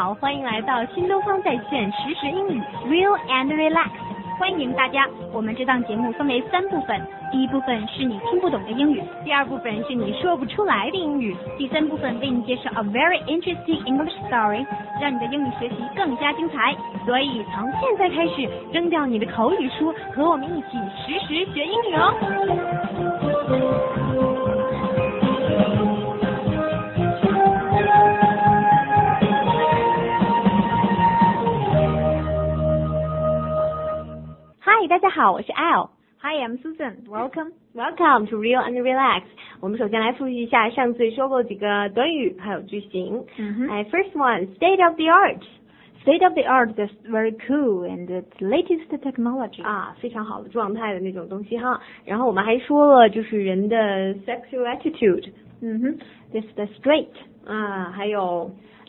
好，欢迎来到新东方在线实时英语 Real and Relax， 欢迎大家。我们这档节目分为3部分，第一部分是你听不懂的英语，第二部分是你说不出来的英语，第3部分为你介绍 a very interesting English story， 让你的英语学习更加精彩。所以从现在开始，扔掉你的口语书，和我们一起实时学英语哦。Hi， 大家好，我是 Al。Hi, I'm Susan. Welcome to Real and Relax. 我们首先来复习一下上次说过几个短语还有句型。First one, state of the art. State of the art is very cool and it's latest technology. 非常好的状态的那种东西哈。然后我们还说了就是人的 sexual attitude. This is the straight. 还有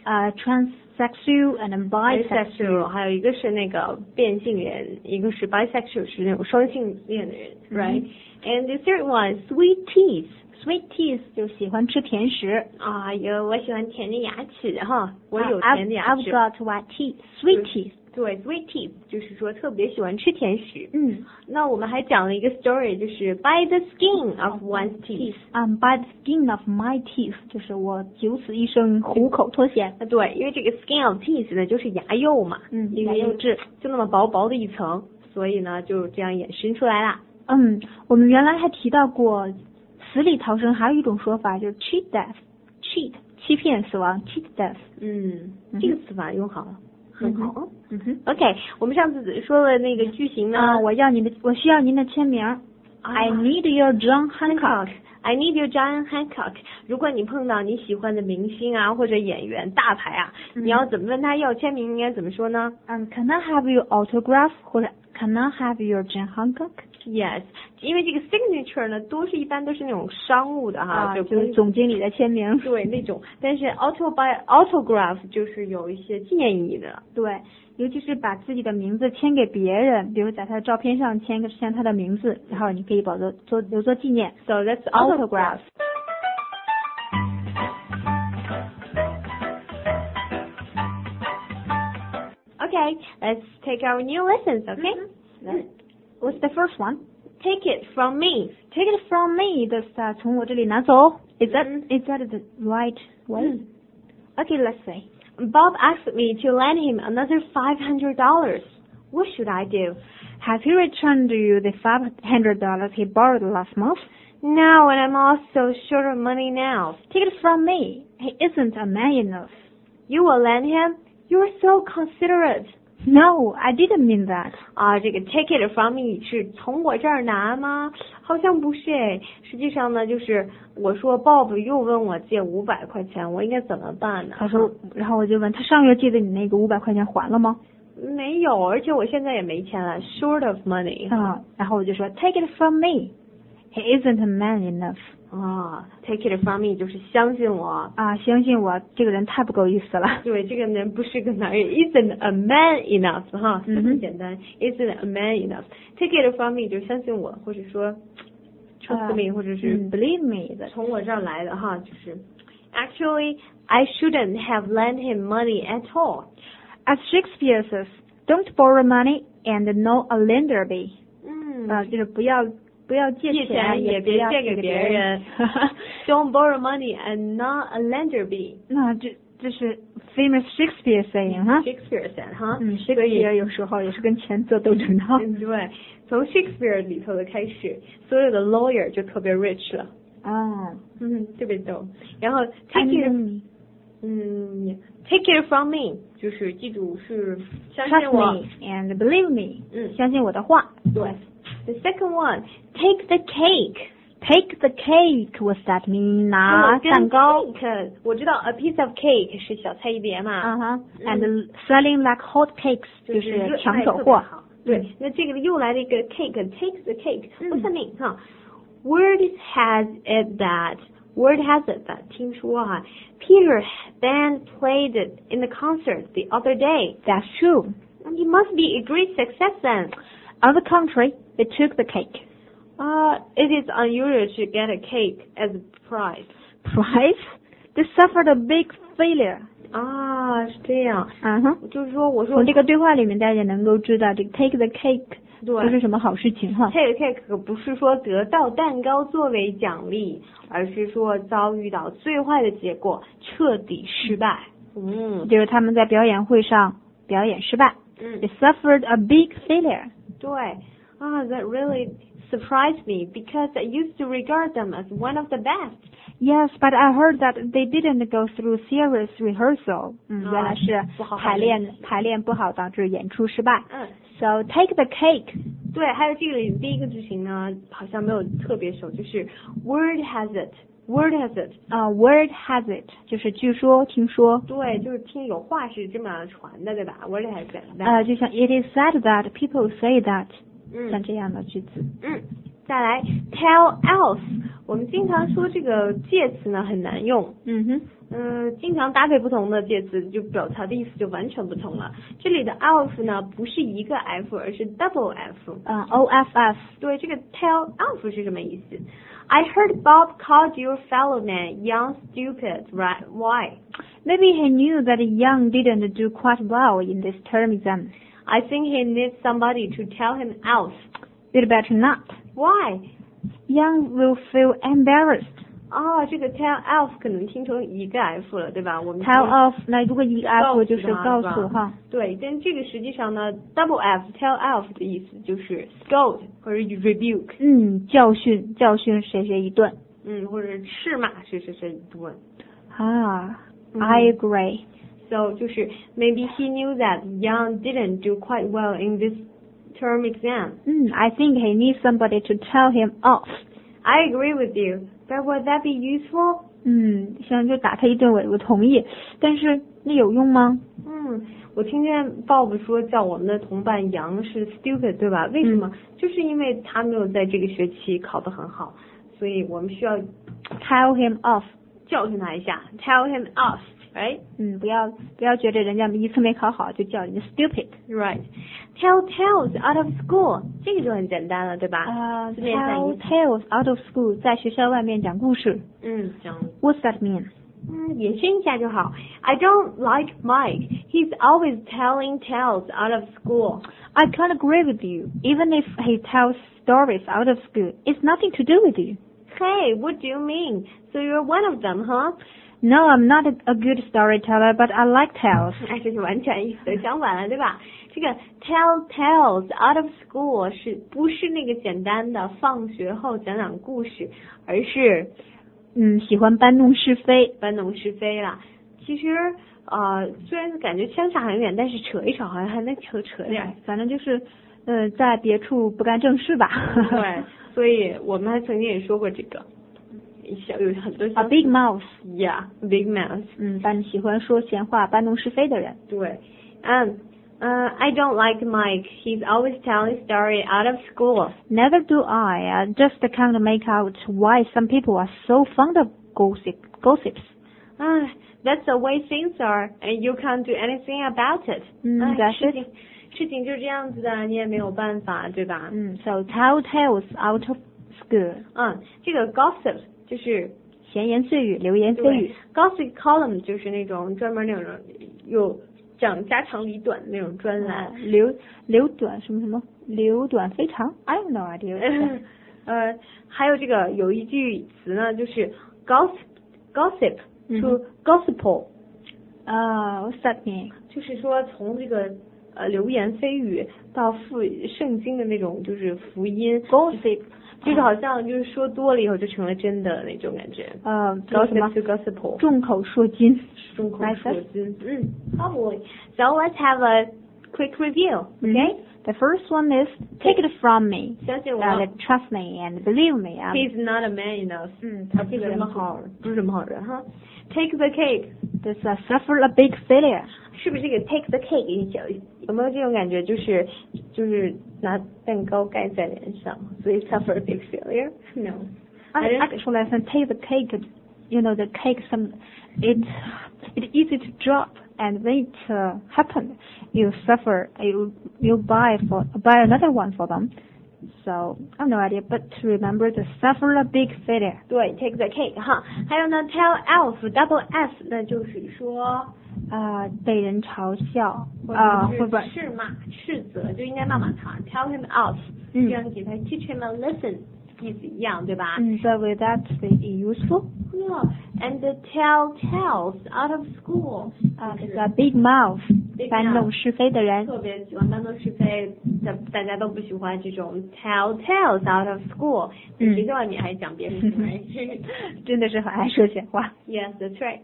transsexual and bisexual， 还有一个是那个变性人，一个是 bisexual 是那种双性恋的人，right? And the third one, sweet teeth. Sweet teeth 就喜欢吃甜食。 我喜欢甜的牙齿哈，我有甜的牙齿。 I've got white teeth, sweet teeth. 对 ，sweet teeth 就是说特别喜欢吃甜食。那我们还讲了一个 story， 就是 by the skin of one's teeth。 by the skin of my teeth 就是我九死一生，虎口脱险。 对，因为这个 skin of teeth 呢就是牙釉嘛， 牙釉质就那么薄薄的一层，所以呢就这样衍生出来了。 我们原来还提到过死里逃生，还有一种说法就是 cheat death，cheat 欺骗死亡 cheat death。 这个词法用好了。很好。OK， 我们上次说了那个句型呢， 我需要您的签名。I need your John Hancock. I need your John Hancock. 如果你碰到你喜欢的明星或者演员大牌你要怎么问他要签名？应该怎么说呢 ？Can I have your autograph？ 或者 Can I have your John Hancock？Yes， 因为这个 signature 呢，一般都是那种商务的就是总经理的签名， 对那种。但是 autograph 就是有一些纪念意义的， 对，尤其是把自己的名字签给别人，比如在他的照片上签他的名字，然后你可以留作纪念。 So that's autograph. Okay, let's take our new lessons. Okay. What's the first one? Take it from me. Take it from me. 的从我这里拿走。Is that the right way? Okay, let's say. Bob asked me to lend him another $500. What should I do? Has he returned you the $500 he borrowed last month? No, and I'm also short of money now. Take it from me. He isn't a man enough. You will lend him? You're so considerate. No, I didn't mean that. 这个 take it from me 是从我这儿拿吗？好像不是实际上呢，就是我说 Bob 又问我借500块钱，我应该怎么办呢？ 他说，然后我就问他上月借的你那个500块钱还了吗？ 没有，而且我现在也没钱了 ，short of money。 然后我就说 take it from me. He isn't a man enough. Take it from me 就是相信我相信我，这个人太不够意思了。 对，这个人不是个男人 ，isn't a man enough 很简单 ，isn't a man enough。Take it from me 就是相信我，或者说 trust me， 或者是 believe me 的， 从我这儿来的就是 Actually, I shouldn't have lent him money at all. As Shakespeare says, don't borrow money and know a lender be. 就是不要借钱， 也别借给别人。Don't borrow money and not a lender be. 这是 famous Shakespeare saying Shakespeare said Shakespeare 有时候也是跟钱做斗争的对，从 Shakespeare 里头的开始，所有的 lawyer 就特别 rich 了。特别逗。然后 take it from me 就是记住是相信我 ，Trust me and believe me，相信我的话。 对。The second one, take the cake. Take the cake. What's that mean? 拿蛋糕。 我知道 a piece of cake 是小菜一碟嘛。 And selling like hot cakes 就是抢手货。 对，那这个又来了一个 cake. Take the cake. What's that mean? Word has it that 听说Peter band played it in the concert the other day. That's true. And it must be a great success then. On the contrary, they took the cake. It is unusual to get a cake as a prize. Prize? They suffered a big failure. 啊，是这样。就是说，我说从这个对话里面，大家能够知道这个 take the cake 不是什么好事情哈。 take the cake 不是说得到蛋糕作为奖励，而是说遭遇到最坏的结果，彻底失败。 就是他们在表演会上表演失败。They suffered a big failure. 对that really surprised me because I used to regard them as one of the best. Yes, but I heard that they didn't go through serious rehearsal. 原来是排练不好导致演出失败。So take the cake. 对，还有这个里第一个句型呢，好像没有特别熟，就是 word has it。Word has it. Word has it 就是据说、听说。 对，就是听有话是这么传的，对吧 ？Word has it. 就像 it is said that people say that. 像这样的句子。 再来 tell else， 我们经常说这个介词呢很难用。经常搭配不同的介词，就表达的意思就完全不同了。这里的 else 呢不是一个 f， 而是 double f。 OFF。 对，这个 tell else 是什么意思？I heard Bob called your fellow man young stupid, right? Why? Maybe he knew that Young didn't do quite well in this term exam. I think he needs somebody to tell him else. You'd better not. Why? Young will feel embarrassed. 这个 tell else 可能听成一个 f 了，对吧？我们 tell off 那如果一个 f 就是告诉哈。 对，但这个实际上呢 double f tell off 的意思就是 scold 或者 rebuke。 教训谁谁一顿。 或者斥骂谁谁谁一顿。 I agree. So 就是 maybe he knew that Young didn't do quite well in this term exam. I think he needs somebody to tell him off. I agree with you, but would that be useful? 像就打他一顿我同意，但是那有用吗？ 我听见 Bob 说叫我们的同伴杨是 stupid， 对吧？为什么？就是因为他没有在这个学期考得很好，所以我们需要 tell him off， 教训他一下 ，tell him off。Right？ 不要觉得人家一次没考好就叫人家 stupid。Right。Tell tales out of school， 这个就很简单了，对吧 ？Tell tales out of school， 在学校外面讲故事。 讲。 What's that mean？ 延伸一下就好。I don't like Mike. He's always telling tales out of school. I can't agree with you. Even if he tells stories out of school, it's nothing to do with you. Hey, what do you mean? So you're one of them, huh?No, I'm not a good storyteller, but I like tales. 这是完全意思相反了，对吧？这个 tell tales out of school 不是那个简单的放学后讲讲故事，而是喜欢搬弄是非啦。其实虽然感觉相差很远，但是扯一扯好像还能扯点， 反正就是在别处不干正事吧。 对，所以我们还曾经也说过这个。有很多 A big mouth. Yeah, big mouth. 但喜欢说闲话、搬弄是非的人。 对。I don't like Mike. He's always telling story out of school. Neither do I. I just can't make out why some people are so fond of gossips. That's the way things are, and you can't do anything about it. 事情就是这样子的，你也没有办法，对吧 ？So tell tales out of school. 这个 gossip 就是闲言碎语、流言蜚语。 Gossip column 就是那种专门那种有讲家长里短的那种专栏。 流短什么流短非常 I have no idea. 还有这个有一句词呢，就是 gossip to gospel. What's that mean? 就是说从这个流言蜚语到圣经的那种就是福音 gossip。 就是好像就是说多了以后就成了真的那种感觉。 gossip to gospel， 众口铄金。 Probably. So let's have a quick review. Okay. The first one is take it from me. 相信我。 Trust me and believe me. He's not a man enough. 他不是什么好人哈。Take the cake. This suffer a big failure. 是不是这个 take the cake 有没有这种感觉？就是拿蛋糕盖在脸上，所以 suffer a big failure? No. Actually, I think take the cake. You know the cake. It's easy to drop, and when it happens, you suffer. You buy another one for them. So I have no idea, but to remember to suffer a big failure. 对 ，take the cake 哈。还有呢 ，tell else double s， 那就是说被人嘲笑或者斥骂、斥责，就应该骂他 ，tell him off，这样给他 teach him a lesson， 意思一样，对吧 ？But will that be useful? No, and the tell tales out of school. It's a big mouth， 搬弄是非的人， 特别喜欢搬弄是非，大家都不喜欢这种 tell tales out of school。学校里面还讲别人行为， 真的是很爱说闲话。 Yes, that's right.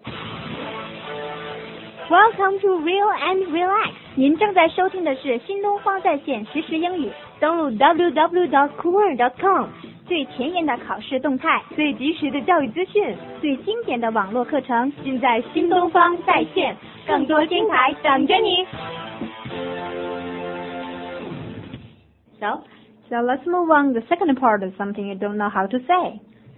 Welcome to Real and Relax。您正在收听的是新东方在线实时英语。登录 www.cool.com， 最前沿的考试动态，最及时的教育资讯，最经典的网络课程，尽在新东方在线。更多精彩等着你。 So let's move on to the second part of something you don't know how to say。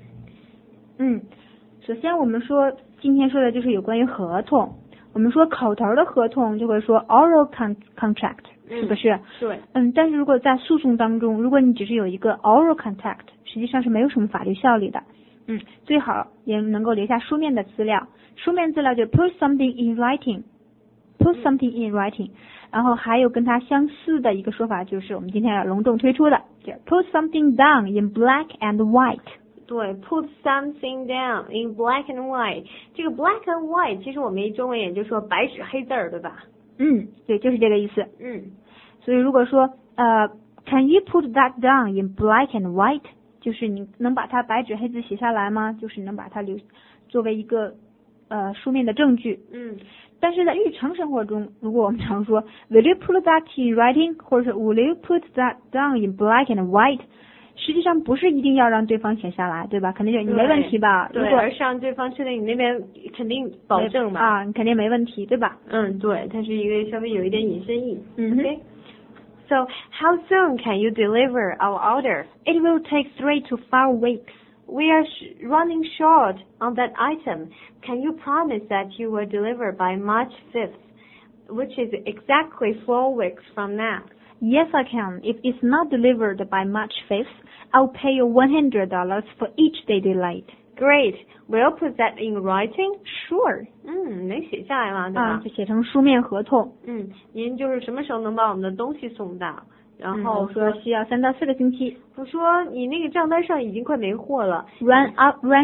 首先我们说今天说的就是有关于合同。我们说口头的合同就会说 oral contract， 是不是？ 对。 但是如果在诉讼当中，如果你只是有一个 oral contract， 实际上是没有什么法律效力的。最好也能够留下书面的资料。书面资料就 put something in writing，put something in writing。然后还有跟它相似的一个说法，就是我们今天要隆重推出的，就 put something down in black and white。 对 ，put something down in black and white。这个 black and white， 其实我们中文也就说白纸黑字儿，对吧？ 对，就是这个意思。所以如果说can you put that down in black and white？ 就是你能把它白纸黑字写下来吗？就是能把它作为一个书面的证据。但是在日常生活中，如果我们常说 will you put that in writing， 或者是 will you put that down in black and white？实际上不是一定要让对方写下来，对吧？肯定你没问题吧？ 对，而让对方确定你那边肯定保证吧？ 你肯定没问题，对吧？ 对，它是一个稍微有一点引申义。Okay. So how soon can you deliver our order? It will take 3 to 4 weeks. We are running short on that item. Can you promise that you will deliver by March 5th, which is exactly 4 weeks from now? Yes, I can. If it's not delivered by March 5th, I'll pay you $100 for each day delayed. Great. Will put that in writing? Sure. 能写下来吗？对吧？ 就写成书面合同。 您就是什么时候能把我们的东西送到？然后说需要3到4个星期。 我说你那个账单上已经快没货了。 Run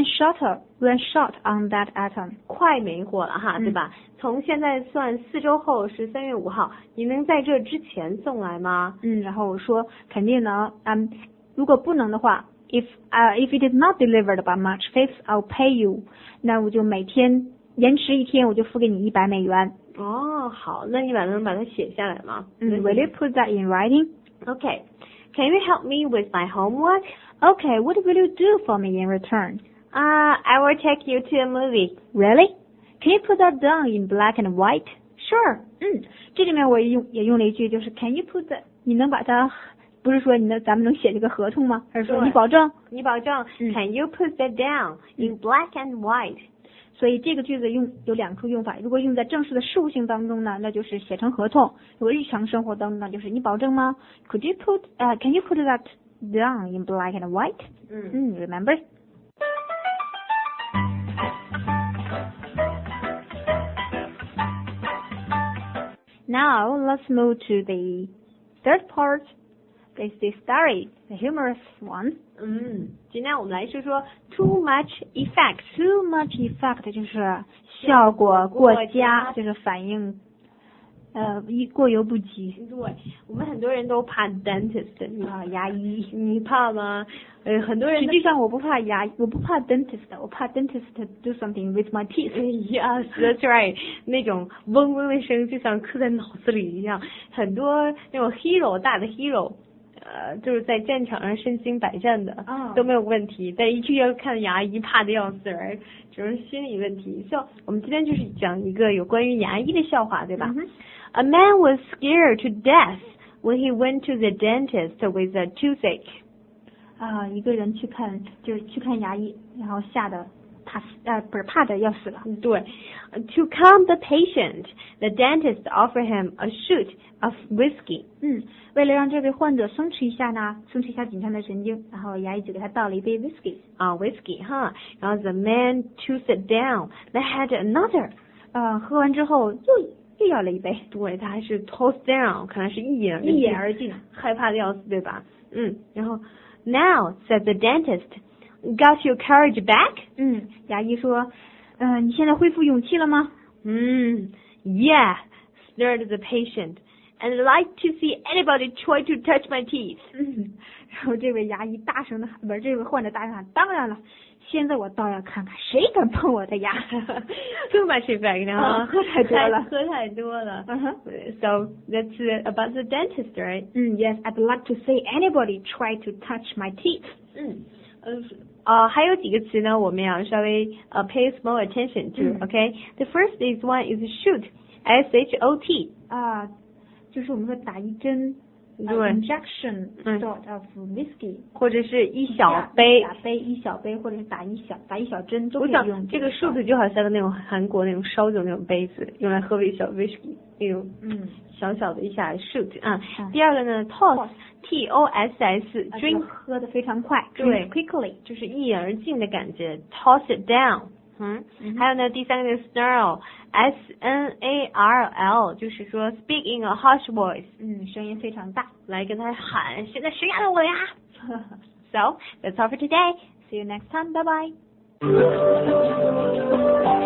short on that item. 快没货了哈，对吧？从现在算4周后是3月5号，你能在这之前送来吗？ 然后我说肯定能。如果不能的话 ，if it is not delivered by March 5th, I'll pay you. 那我就每天延迟1天，我就付给你$100。 好，那你能把它写下来吗 ？Will you put that in writing? Okay. Can you help me with my homework? Okay. What will you do for me in return? I will take you to a movie. Really? Can you put that down in black and white? Sure. 这里面我也用了一句，就是 Can you put that？ 你能把它，不是说咱们能写这个合同吗？而是说你保证。 Can you put that down in black and white？ 所以这个句子有2处用法，如果用在正式的事务性当中呢，那就是写成合同；如果日常生活当中呢，就是你保证吗 ？Can you put that down in black and white？ Remember？ Now let's move to the third part. It's the story, the humorous one. 今天我们来说说 too much effect. Too much effect 就是效果过佳，就是反应过犹不及。 对，我们很多人都怕 dentist 牙医， 你怕吗？很多人实际上我不怕我不怕 dentist， 我怕 dentist do something with my teeth. Yes, that's right. 那种嗡嗡的声就像刻在脑子里一样。很多那种 hero 大的 hero。就是在战场上身经百战的都没有问题，但一去要看牙医怕的要死人，就是心理问题。我们今天就是讲一个有关于牙医的笑话，对吧？A man was scared to death when he went to the dentist with a toothache. 一个人去看牙医，然后吓得怕的要死了。 对 ，To calm the patient, the dentist offered him a shot of whiskey. 为了让这位患者松弛一下紧张的神经，然后牙医就给他倒了一杯 whisky。 whisky 哈，然后 the man toothed down. They had another. 喝完之后又要了一杯。 对，他还是 toss down， 看来是一言而尽，害怕的要死，对吧？然后 Now said the dentist, got your courage back？ 牙医说，你现在恢复勇气了吗 ？Yeah, sneered the patient. And I'd like to see anybody try to touch my teeth. 然后这位牙医大声的喊，不是这位患者大声喊，当然了，现在我倒要看看谁敢碰我的牙。 Too much effect now. 喝太多了。 So that's about the dentist, right? Yes, I'd like to see anybody try to touch my teeth. 还有几个词呢，我们要稍微pay small attention to. Okay, the first one is shoot, S-H-O-T. 就是我们说打一针。injection sort of whiskey， 或者是一小杯， 一小杯，或者是打一小针都可以用。 这个数字就好像那种韩国那种烧酒那种杯子，用来喝一小 whisky 那种，小小的一下 shoot 第二个呢 toss，T-O-S-S， 喝得非常快， 对 quickly， 就是一饮而尽的感觉 ，toss it down。还有呢，第三个是 snarl，S-N-A-R-L， 就是说 speak in a harsh voice， 声音非常大， 来跟他喊，现在谁压了我呀？So that's all for today. See you next time. Bye bye.